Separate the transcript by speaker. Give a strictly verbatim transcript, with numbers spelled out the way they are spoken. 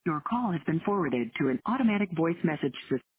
Speaker 1: Your call has been forwarded to an automatic voice message system.